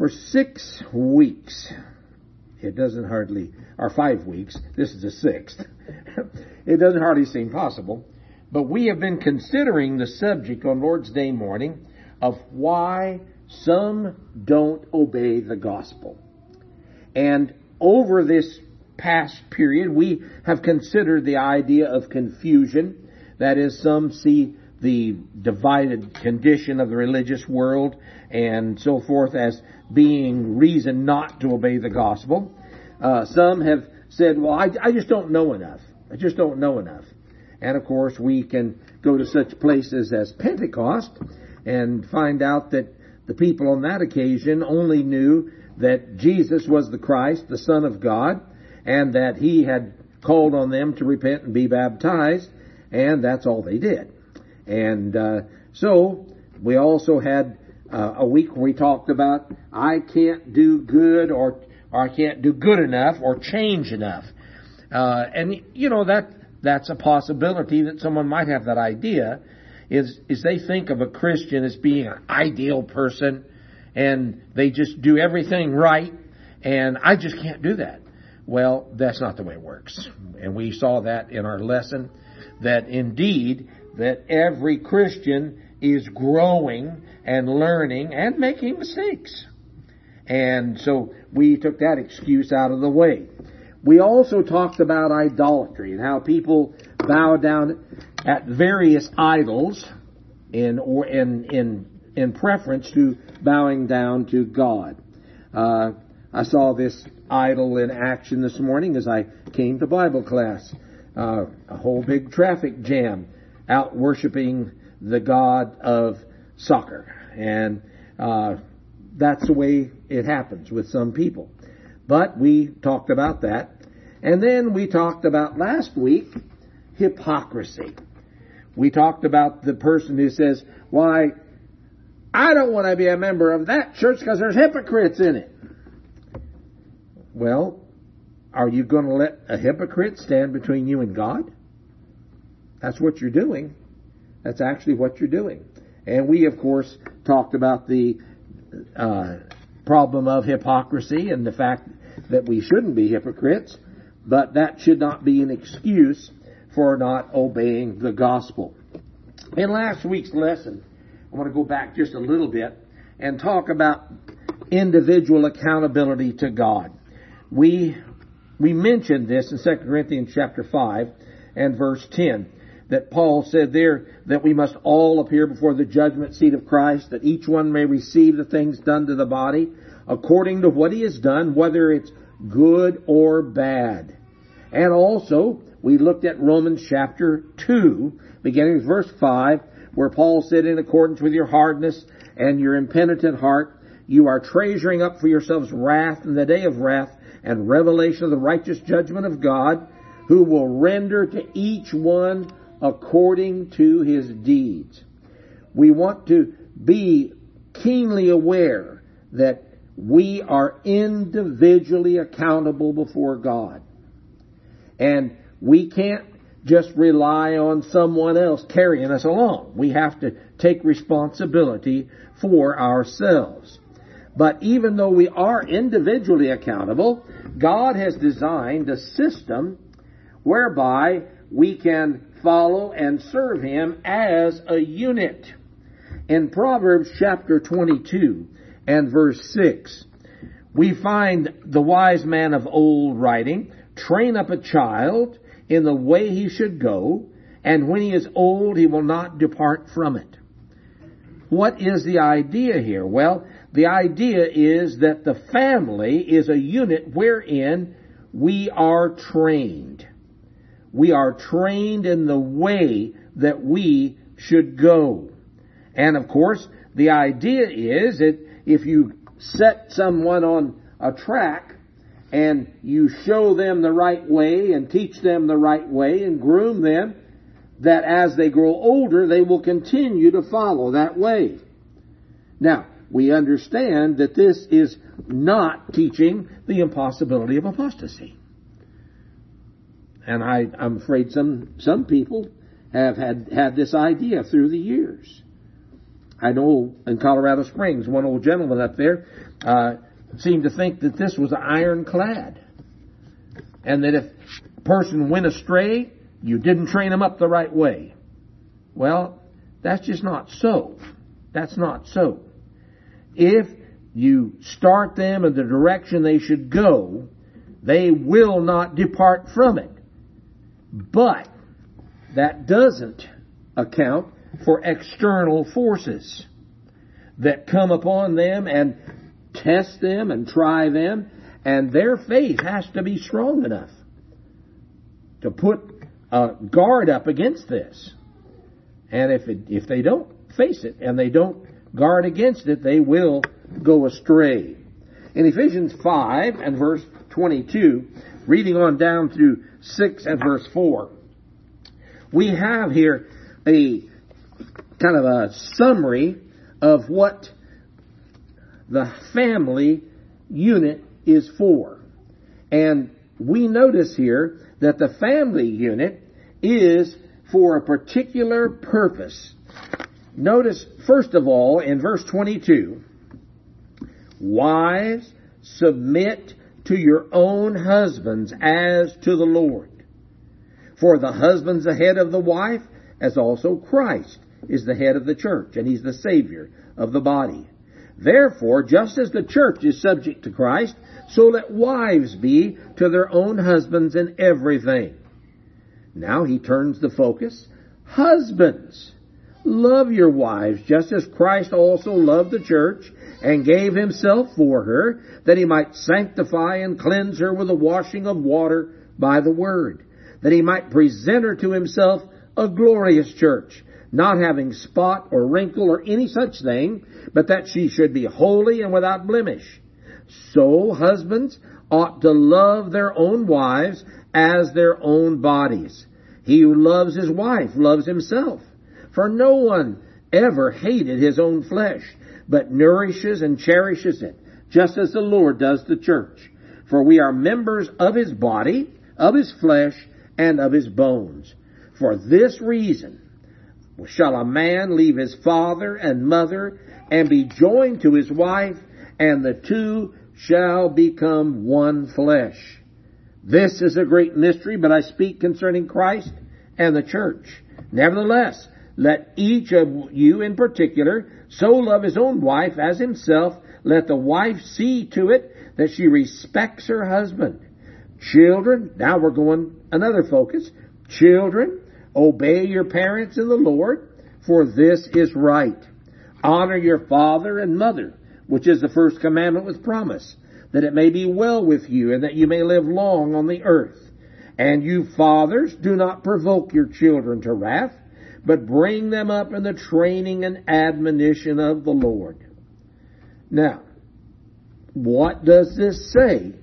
For 6 weeks, it doesn't hardly, or 5 weeks, this is the 6th, it doesn't hardly seem possible, but we have been considering the subject on Lord's Day morning of why some don't obey the gospel. And over this past period, we have considered the idea of confusion. That is, some see the divided condition of the religious world and so forth as being reason not to obey the gospel. Some have said, well, I just don't know enough. I just don't know enough. And of course, we can go to such places as Pentecost and find out that the people on that occasion only knew that Jesus was the Christ, the Son of God, and that He had called on them to repent and be baptized, and that's all they did. And so we also had a week where we talked about I can't do good or I can't do good enough or change enough. And you know, that's a possibility that someone might have that idea, is they think of a Christian as being an ideal person and they just do everything right and I just can't do that. Well, that's not the way it works. And we saw that in our lesson, that indeed that every Christian is growing and learning and making mistakes. And so we took that excuse out of the way. We also talked about idolatry and how people bow down at various idols in preference to bowing down to God. I saw this idol in action this morning as I came to Bible class. A whole big traffic jam out worshiping the god of soccer. And that's the way it happens with some people. But we talked about that. And then we talked about last week hypocrisy. We talked about the person who says, why, I don't want to be a member of that church because there's hypocrites in it. Well, are you going to let a hypocrite stand between you and God? That's what you're doing. That's actually what you're doing. And we, of course, talked about the problem of hypocrisy and the fact that we shouldn't be hypocrites, but that should not be an excuse for not obeying the gospel. In last week's lesson, I want to go back just a little bit and talk about individual accountability to God. We mentioned this in 2 Corinthians chapter 5 and verse 10, that Paul said there that we must all appear before the judgment seat of Christ, that each one may receive the things done to the body according to what he has done, whether it's good or bad. And also, we looked at Romans chapter 2, beginning with verse 5, where Paul said, in accordance with your hardness and your impenitent heart, you are treasuring up for yourselves wrath in the day of wrath and revelation of the righteous judgment of God, who will render to each one according to his deeds. We want to be keenly aware that we are individually accountable before God. And we can't just rely on someone else carrying us along. We have to take responsibility for ourselves. But even though we are individually accountable, God has designed a system whereby we can follow and serve Him as a unit. In Proverbs chapter 22 and verse 6, we find the wise man of old writing, train up a child in the way he should go, and when he is old he will not depart from it. What is the idea here? Well, the idea is that the family is a unit wherein we are trained. We are trained in the way that we should go. And of course, the idea is that if you set someone on a track and you show them the right way and teach them the right way and groom them, that as they grow older, they will continue to follow that way. Now, we understand that this is not teaching the impossibility of apostasy. And I'm afraid some people have had this idea through the years. I know in Colorado Springs, one old gentleman up there seemed to think that this was ironclad. And that if a person went astray, you didn't train them up the right way. Well, that's just not so. That's not so. If you start them in the direction they should go, they will not depart from it. But that doesn't account for external forces that come upon them and test them and try them, and their faith has to be strong enough to put a guard up against this. And if they don't face it and they don't guard against it, they will go astray. In Ephesians 5 and verse 22, reading on down through 6 and verse 4, we have here a kind of a summary of what the family unit is for. And we notice here that the family unit is for a particular purpose. Notice, first of all, in verse 22, wives, submit to your own husbands as to the Lord. For the husband's the head of the wife, as also Christ is the head of the church, and He's the Savior of the body. Therefore, just as the church is subject to Christ, so let wives be to their own husbands in everything. Now he turns the focus. Husbands, love your wives, just as Christ also loved the church and gave Himself for her, that He might sanctify and cleanse her with the washing of water by the word, that He might present her to Himself a glorious church, not having spot or wrinkle or any such thing, but that she should be holy and without blemish. So husbands ought to love their own wives as their own bodies. He who loves his wife loves himself. For no one ever hated his own flesh, but nourishes and cherishes it, just as the Lord does the church. For we are members of His body, of His flesh, and of His bones. For this reason shall a man leave his father and mother, and be joined to his wife, and the two shall become one flesh. This is a great mystery, but I speak concerning Christ and the church. Nevertheless, let each of you in particular so love his own wife as himself. Let the wife see to it that she respects her husband. Children, now we're going another focus. Children, obey your parents in the Lord, for this is right. Honor your father and mother, which is the first commandment with promise, that it may be well with you and that you may live long on the earth. And you fathers, do not provoke your children to wrath, but bring them up in the training and admonition of the Lord. Now, what does this say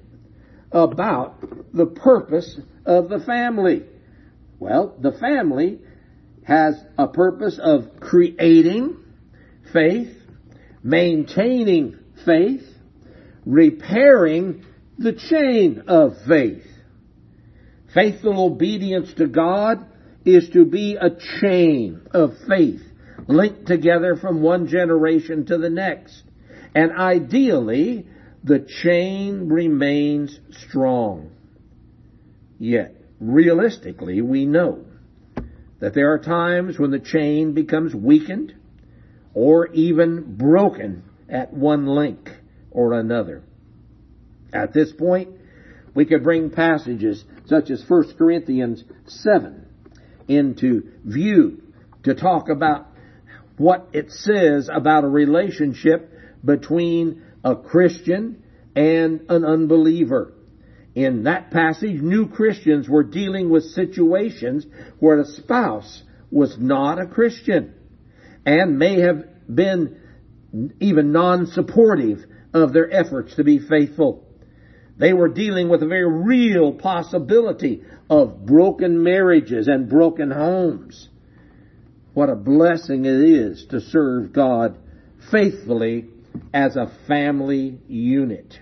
about the purpose of the family? Well, the family has a purpose of creating faith, maintaining faith, repairing the chain of faith. Faithful obedience to God is to be a chain of faith linked together from one generation to the next. And ideally, the chain remains strong. Yet, realistically, we know that there are times when the chain becomes weakened or even broken at one link or another. At this point, we could bring passages such as 1 Corinthians 7 into view to talk about what it says about a relationship between a Christian and an unbeliever. In that passage, new Christians were dealing with situations where the spouse was not a Christian and may have been even non-supportive of their efforts to be faithful. They were dealing with a very real possibility of broken marriages and broken homes. What a blessing it is to serve God faithfully as a family unit.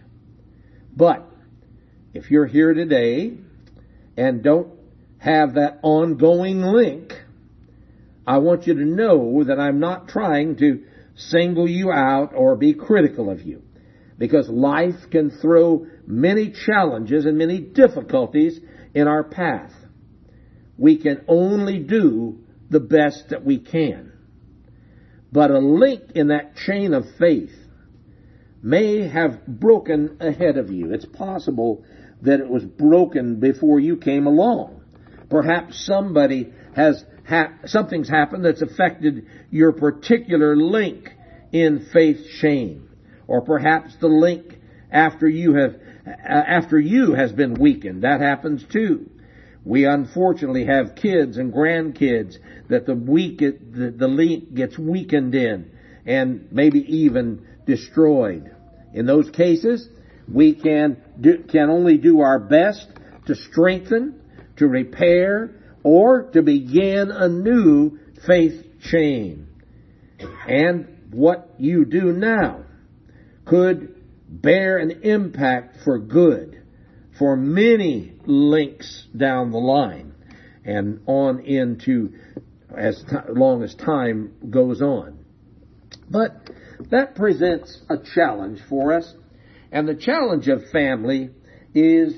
But if you're here today and don't have that ongoing link, I want you to know that I'm not trying to single you out or be critical of you, because life can throw many challenges and many difficulties in our path. We can only do the best that we can. But a link in that chain of faith may have broken ahead of you. It's possible that it was broken before you came along. Perhaps something's happened that's affected your particular link in faith chain. Or perhaps the link after you has been weakened. That happens too. We unfortunately have kids and grandkids that the link gets weakened in and maybe even destroyed. In those cases, we can only do our best to strengthen, to repair, or to begin a new faith chain. And what you do now could bear an impact for good for many links down the line and on into as long as time goes on. But that presents a challenge for us, and the challenge of family is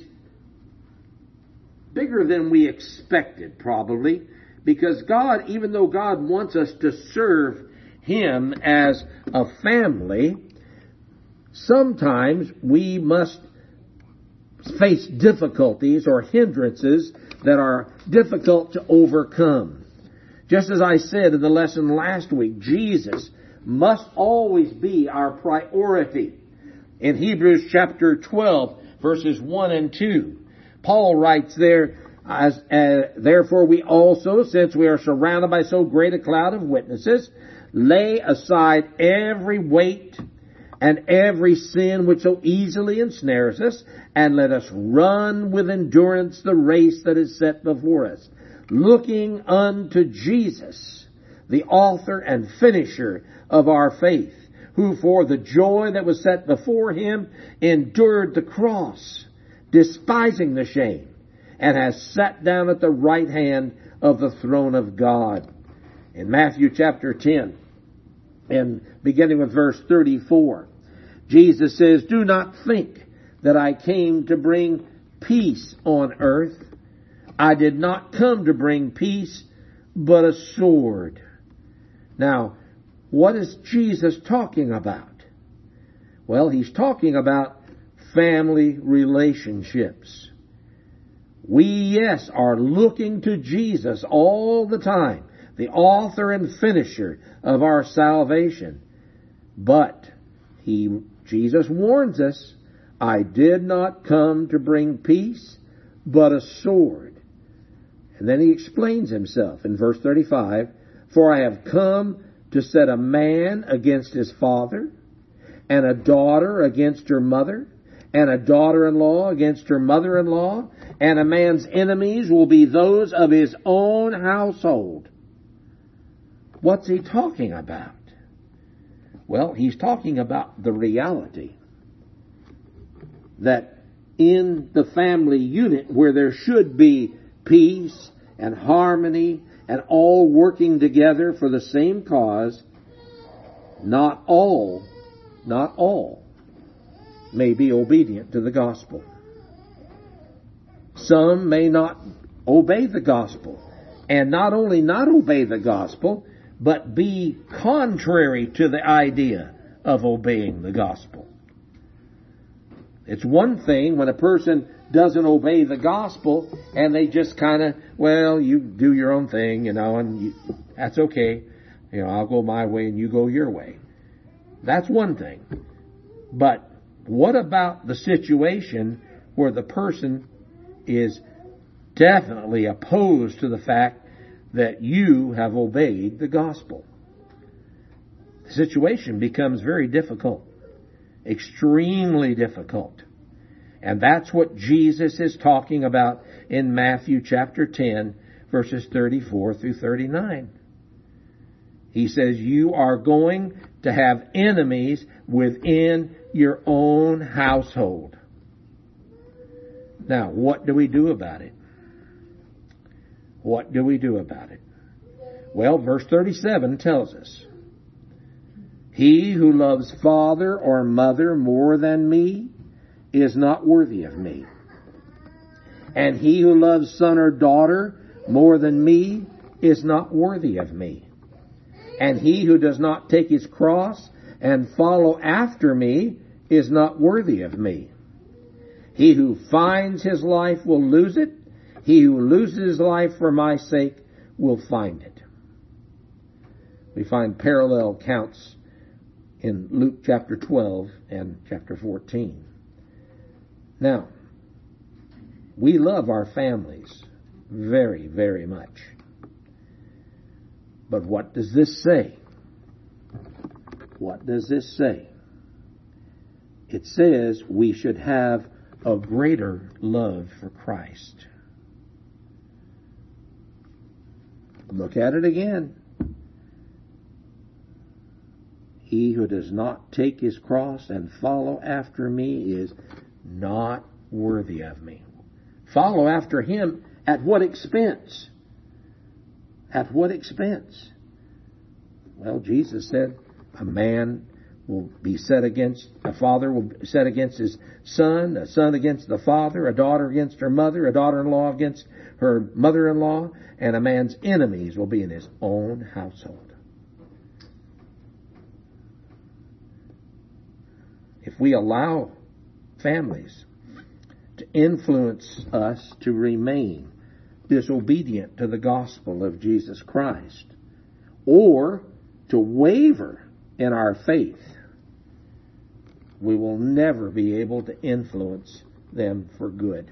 bigger than we expected, probably, because God, even though God wants us to serve Him as a family, sometimes we must face difficulties or hindrances that are difficult to overcome. Just as I said in the lesson last week, Jesus must always be our priority. In Hebrews chapter 12, verses 1 and 2, Paul writes there, therefore we also, since we are surrounded by so great a cloud of witnesses, lay aside every weight and every sin which so easily ensnares us, and let us run with endurance the race that is set before us, looking unto Jesus, the author and finisher of our faith, who for the joy that was set before Him endured the cross, despising the shame, and has sat down at the right hand of the throne of God. In Matthew chapter 10, and beginning with verse 34, Jesus says, do not think that I came to bring peace on earth. I did not come to bring peace, but a sword. Now, what is Jesus talking about? Well, He's talking about family relationships. We, yes, are looking to Jesus all the time, the author and finisher of our salvation. But Jesus warns us, I did not come to bring peace, but a sword. And then He explains Himself in verse 35, for I have come to set a man against his father, and a daughter against her mother, and a daughter-in-law against her mother-in-law, and a man's enemies will be those of his own household. What's He talking about? Well, He's talking about the reality that in the family unit where there should be peace and harmony and all working together for the same cause, not all may be obedient to the gospel. Some may not obey the gospel, and not only not obey the gospel, but be contrary to the idea of obeying the gospel. It's one thing when a person doesn't obey the gospel and they just kind of, well, you do your own thing, and that's okay. I'll go my way and you go your way. That's one thing. But what about the situation where the person is definitely opposed to the fact that you have obeyed the gospel? The situation becomes very difficult, extremely difficult. And that's what Jesus is talking about in Matthew chapter 10, verses 34 through 39. He says, you are going to have enemies within your own household. Now, what do we do about it? What do we do about it? Well, verse 37 tells us. He who loves father or mother more than me is not worthy of me. And he who loves son or daughter more than me is not worthy of me. And he who does not take his cross and follow after me is not worthy of me. He who finds his life will lose it. He who loses his life for my sake will find it. We find parallel accounts in Luke chapter 12 and chapter 14. Now, we love our families very, very much. But what does this say? What does this say? It says we should have a greater love for Christ. Look at it again. He who does not take his cross and follow after me is not worthy of me. Follow after him at what expense? At what expense? Well, Jesus said a man will be set against, a father will be set against his son, a son against the father, a daughter against her mother, a daughter-in-law against her mother-in-law, and a man's enemies will be in his own household. If we allow families to influence us to remain disobedient to the gospel of Jesus Christ, or to waver in our faith, we will never be able to influence them for good.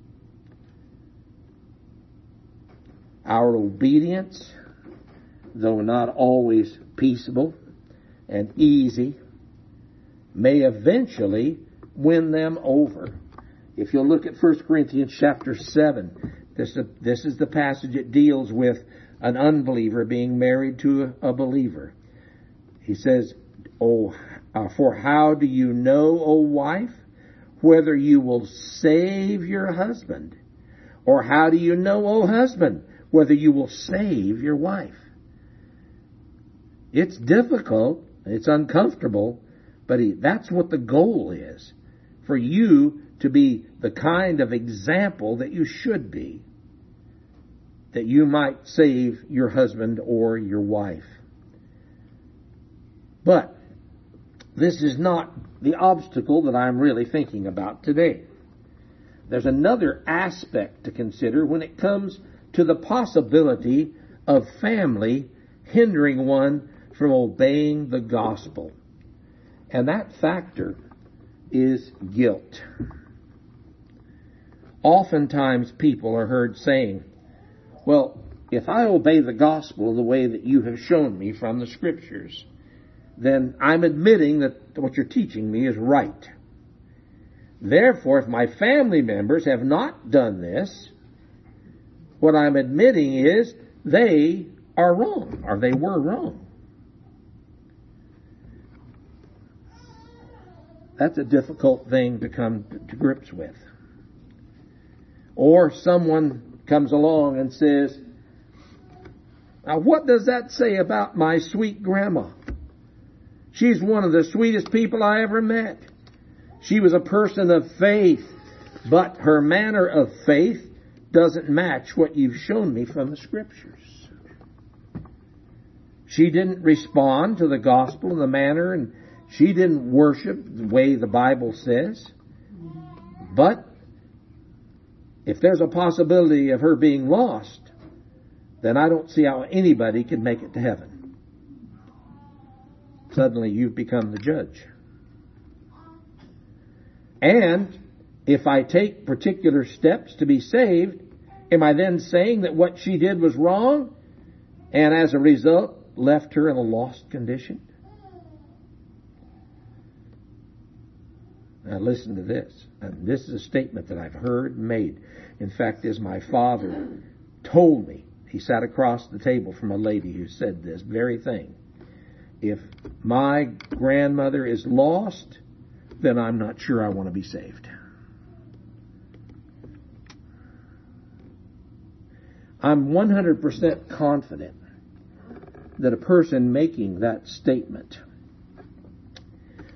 Our obedience, though not always peaceable and easy, may eventually win them over. If you'll look at 1 Corinthians chapter 7, this is the passage that deals with an unbeliever being married to a believer. He says, for how do you know, O wife, whether you will save your husband? Or how do you know, O husband, whether you will save your wife? It's difficult, it's uncomfortable, but that's what the goal is. For you to be the kind of example that you should be, that you might save your husband or your wife. But this is not the obstacle that I'm really thinking about today. There's another aspect to consider when it comes to the possibility of family hindering one from obeying the gospel. And that factor is guilt. Oftentimes people are heard saying, well, if I obey the gospel the way that you have shown me from the scriptures, then I'm admitting that what you're teaching me is right. Therefore, if my family members have not done this, what I'm admitting is they are wrong, or they were wrong. That's a difficult thing to come to grips with. Or someone comes along and says, now what does that say about my sweet grandma? She's one of the sweetest people I ever met. She was a person of faith, but her manner of faith doesn't match what you've shown me from the scriptures. She didn't respond to the gospel in the manner, and she didn't worship the way the Bible says. But if there's a possibility of her being lost, then I don't see how anybody can make it to heaven. Suddenly you've become the judge. And if I take particular steps to be saved, am I then saying that what she did was wrong and as a result left her in a lost condition? Now listen to this. And this is a statement that I've heard made. In fact, as my father told me, he sat across the table from a lady who said this very thing. If my grandmother is lost, then I'm not sure I want to be saved. I'm 100% confident that a person making that statement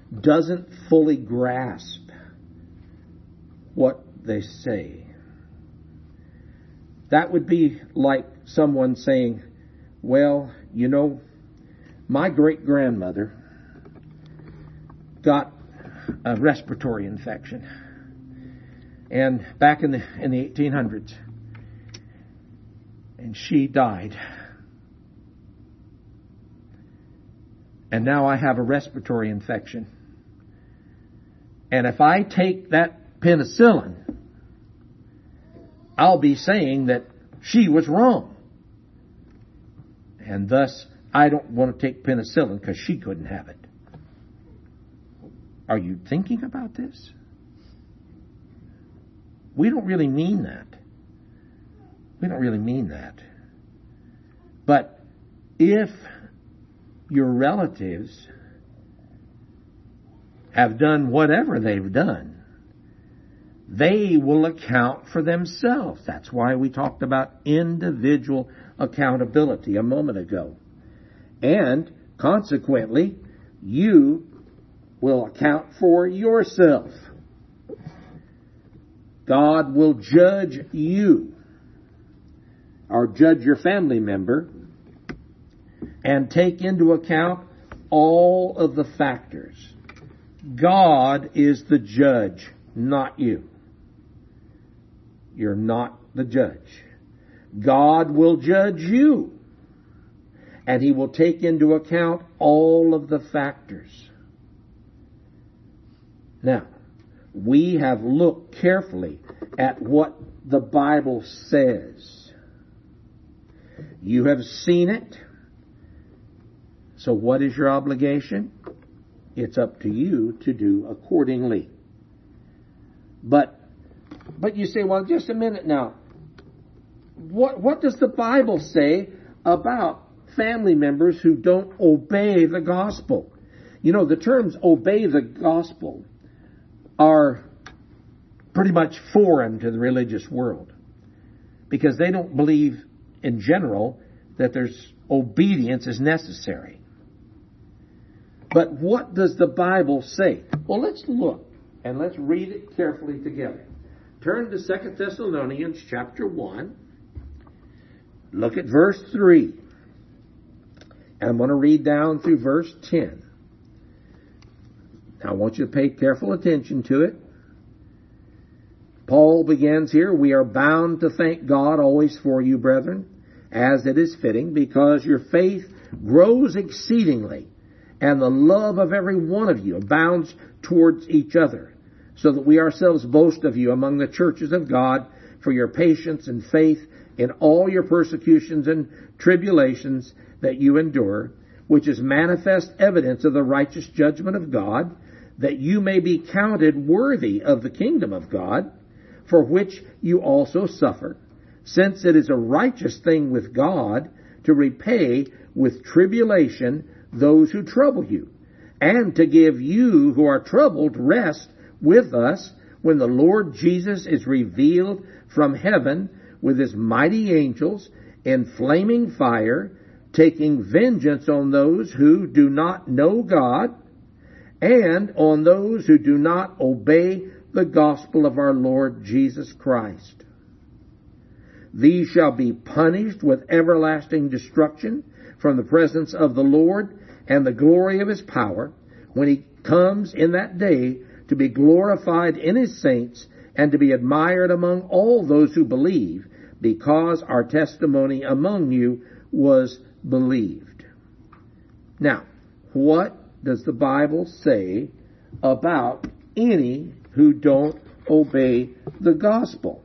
doesn't fully grasp what they say. That would be like someone saying, well, you know, my great-grandmother got a respiratory infection, and back in the 1800s, and she died. And now I have a respiratory infection. And if I take that penicillin, I'll be saying that she was wrong. And thus, I don't want to take penicillin because she couldn't have it. Are you thinking about this? We don't really mean that. We don't really mean that. But if your relatives have done whatever they've done, they will account for themselves. That's why we talked about individual accountability a moment ago. And consequently, you will account for yourself. God will judge you, or judge your family member, and take into account all of the factors. God is the judge, not you. You're not the judge. God will judge you, and He will take into account all of the factors. Now, we have looked carefully at what the Bible says. You have seen it. So what is your obligation? It's up to you to do accordingly. But you say, well, just a minute now. What does the Bible say about family members who don't obey the gospel? You know, the terms obey the gospel are pretty much foreign to the religious world, because they don't believe in general that there's obedience is necessary. But what does the Bible say? Well, let's look and let's read it carefully together. Turn to 2 Thessalonians chapter 1. Look at verse 3. And I'm going to read down through verse 10. Now I want you to pay careful attention to it. Paul begins here, we are bound to thank God always for you, brethren, as it is fitting, because your faith grows exceedingly, and the love of every one of you abounds towards each other, so that we ourselves boast of you among the churches of God for your patience and faith in all your persecutions and tribulations that you endure, which is manifest evidence of the righteous judgment of God, that you may be counted worthy of the kingdom of God, for which you also suffer, since it is a righteous thing with God to repay with tribulation those who trouble you, and to give you who are troubled rest with us when the Lord Jesus is revealed from heaven with His mighty angels in flaming fire, taking vengeance on those who do not know God, and on those who do not obey the gospel of our Lord Jesus Christ. These shall be punished with everlasting destruction from the presence of the Lord and the glory of His power, when He comes in that day to be glorified in His saints and to be admired among all those who believe, because our testimony among you was believed. Now, what does the Bible say about any who don't obey the gospel?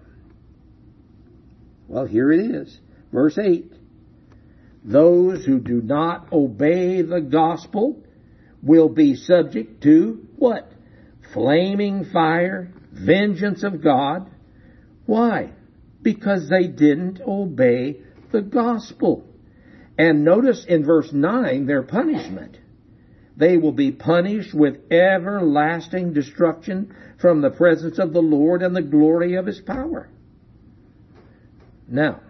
Well, here it is. Verse 8. Those who do not obey the gospel will be subject to what? Flaming fire, vengeance of God. Why? Because they didn't obey the gospel. And notice in verse 9 their punishment. They will be punished with everlasting destruction from the presence of the Lord and the glory of His power. Now,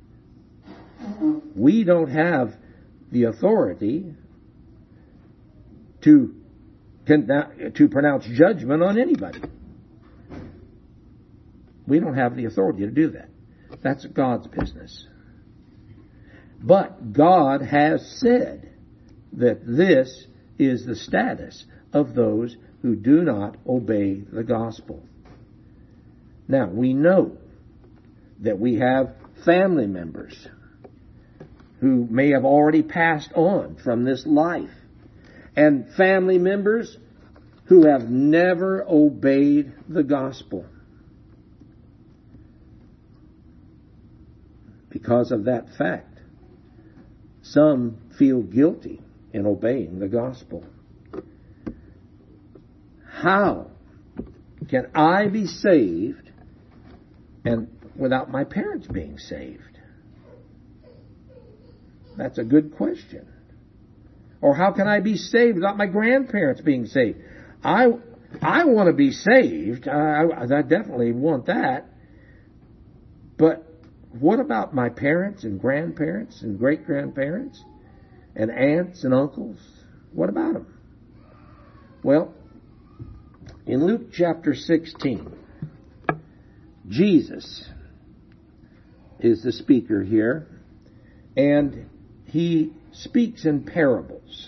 we don't have the authority to pronounce judgment on anybody. We don't have the authority to do that. That's God's business. But God has said that this is the status of those who do not obey the gospel. Now, we know that we have family members who may have already passed on from this life, and family members who have never obeyed the gospel. Because of that fact, some feel guilty in obeying the gospel. How can I be saved and without my parents being saved? That's a good question. Or how can I be saved without my grandparents being saved? I want to be saved. I definitely want that. But what about my parents and grandparents and great-grandparents and aunts and uncles? What about them? Well, in Luke chapter 16, Jesus is the speaker here, and he speaks in parables.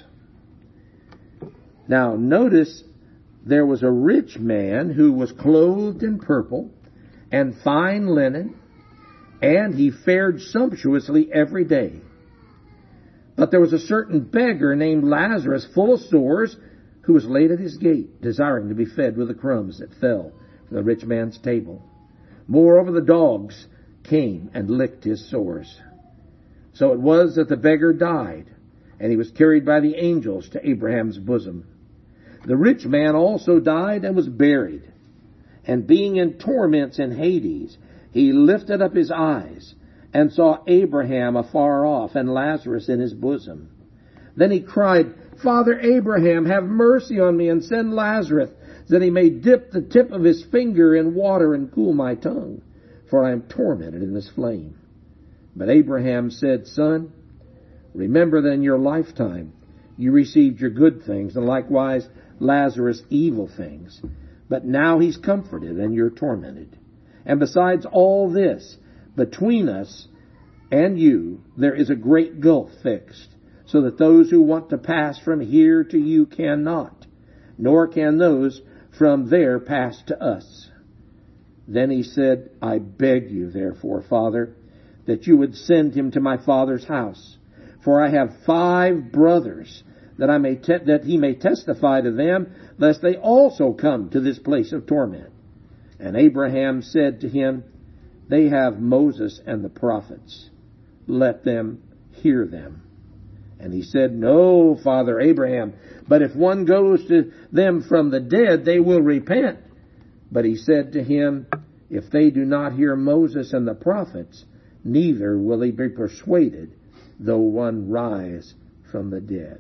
Now, notice there was a rich man who was clothed in purple and fine linen, and he fared sumptuously every day. But there was a certain beggar named Lazarus, full of sores, who was laid at his gate, desiring to be fed with the crumbs that fell from the rich man's table. Moreover, the dogs came and licked his sores. So it was that the beggar died, and he was carried by the angels to Abraham's bosom. The rich man also died and was buried. And being in torments in Hades, he lifted up his eyes and saw Abraham afar off and Lazarus in his bosom. Then he cried, Father Abraham, have mercy on me and send Lazarus, that he may dip the tip of his finger in water and cool my tongue, for I am tormented in this flame. But Abraham said, Son, remember that in your lifetime you received your good things, and likewise Lazarus evil things. But now he's comforted, and you're tormented. And besides all this, between us and you there is a great gulf fixed, so that those who want to pass from here to you cannot, nor can those from there pass to us. Then he said, I beg you, therefore, Father, that you would send him to my father's house. For I have 5 brothers, that he may testify to them, lest they also come to this place of torment. And Abraham said to him, They have Moses and the prophets. Let them hear them. And he said, No, Father Abraham, but if one goes to them from the dead, they will repent. But he said to him, If they do not hear Moses and the prophets, neither will they be persuaded, though one rise from the dead.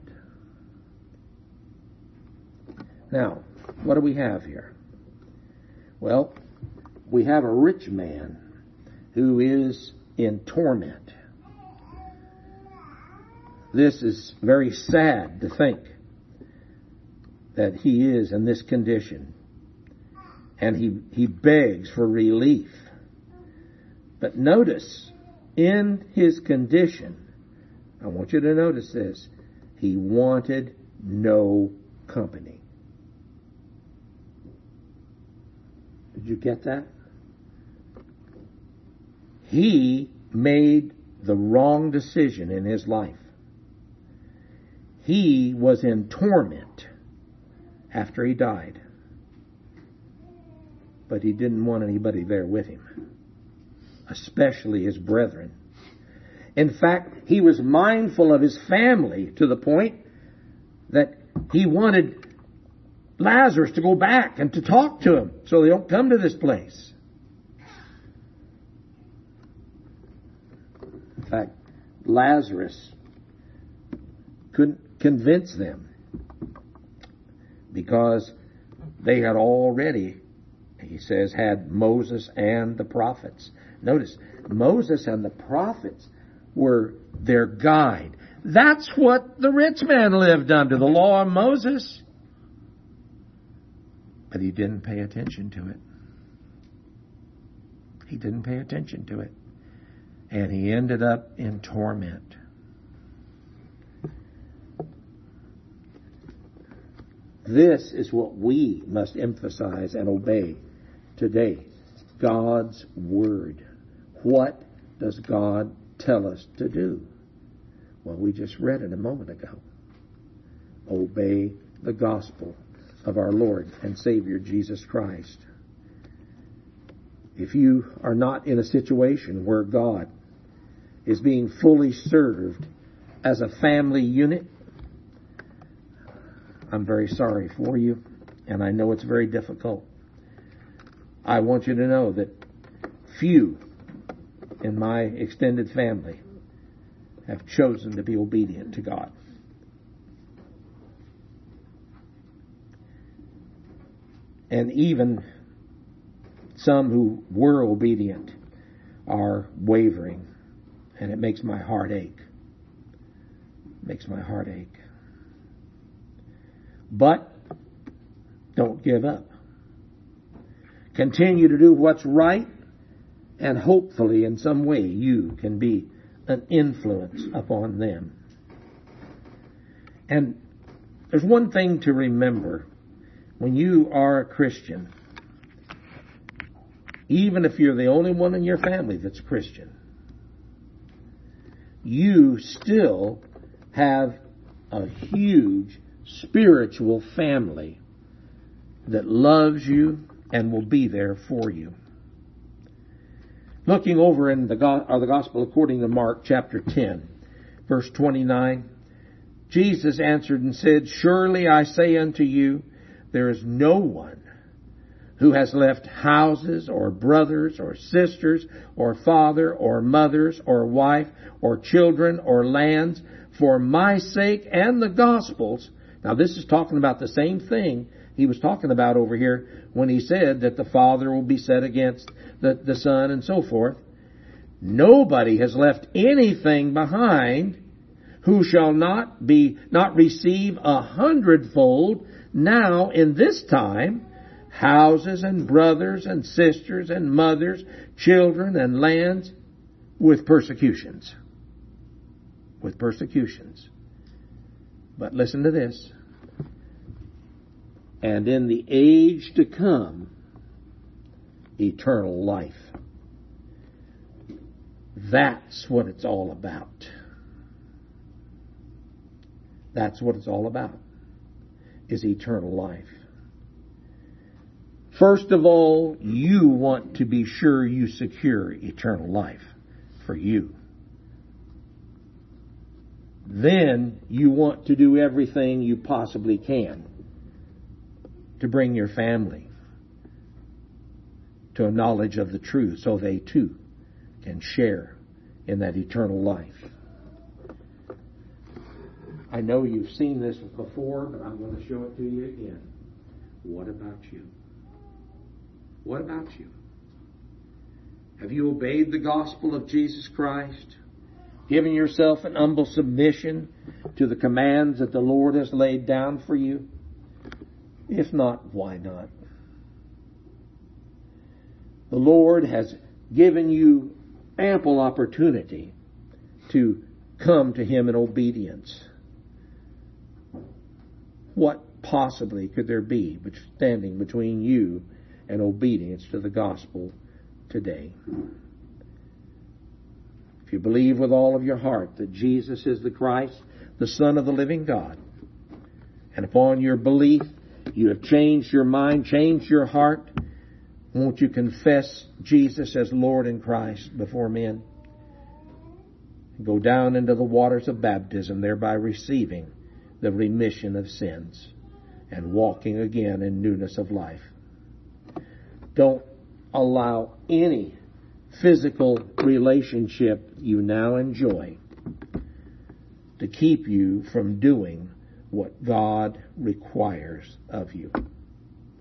Now, what do we have here? Well, we have a rich man who is in torment. This is very sad to think that he is in this condition. And he begs for relief. But notice, in his condition, I want you to notice this, he wanted no company. Did you get that? He made the wrong decision in his life. He was in torment after he died. But he didn't want anybody there with him, especially his brethren. In fact, he was mindful of his family to the point that he wanted Lazarus to go back and to talk to him so they don't come to this place. In fact, Lazarus couldn't convince them because they had already, he says, had Moses and the prophets. Notice, Moses and the prophets were their guide. That's what the rich man lived under, the law of Moses. But he didn't pay attention to it. He didn't pay attention to it. And he ended up in torment. This is what we must emphasize and obey today. God's Word. What does God tell us to do? Well, we just read it a moment ago. Obey the gospel of our Lord and Savior Jesus Christ. If you are not in a situation where God is being fully served as a family unit, I'm very sorry for you, and I know it's very difficult. I want you to know that few in my extended family have chosen to be obedient to God. And even some who were obedient are wavering, and it makes my heart ache. It makes my heart ache. But don't give up. Continue to do what's right, and hopefully in some way you can be an influence upon them. And there's one thing to remember when you are a Christian. Even if you're the only one in your family that's Christian, you still have a huge spiritual family that loves you and will be there for you. Looking over in the Gospel according to Mark chapter 10, verse 29, Jesus answered and said, "Surely I say unto you, there is no one who has left houses or brothers or sisters or father or mothers or wife or children or lands for my sake and the gospel's." Now this is talking about the same thing he was talking about over here when he said that the Father will be set against the Son and so forth. Nobody has left anything behind who shall not receive 100-fold now in this time, houses and brothers and sisters and mothers, children and lands, with persecutions. With persecutions. But listen to this. And in the age to come, eternal life. That's what it's all about. That's what it's all about, is eternal life. First of all, you want to be sure you secure eternal life for you. Then you want to do everything you possibly can to bring your family to a knowledge of the truth so they too can share in that eternal life. I know you've seen this before, but I'm going to show it to you again. What about you? What about you? Have you obeyed the gospel of Jesus Christ? Given yourself an humble submission to the commands that the Lord has laid down for you? If not, why not? The Lord has given you ample opportunity to come to Him in obedience. What possibly could there be standing between you and obedience to the gospel today? If you believe with all of your heart that Jesus is the Christ, the Son of the living God, and upon your belief you have changed your mind, changed your heart, won't you confess Jesus as Lord and Christ before men? Go down into the waters of baptism, thereby receiving the remission of sins and walking again in newness of life. Don't allow any physical relationship you now enjoy to keep you from doing what God requires of you.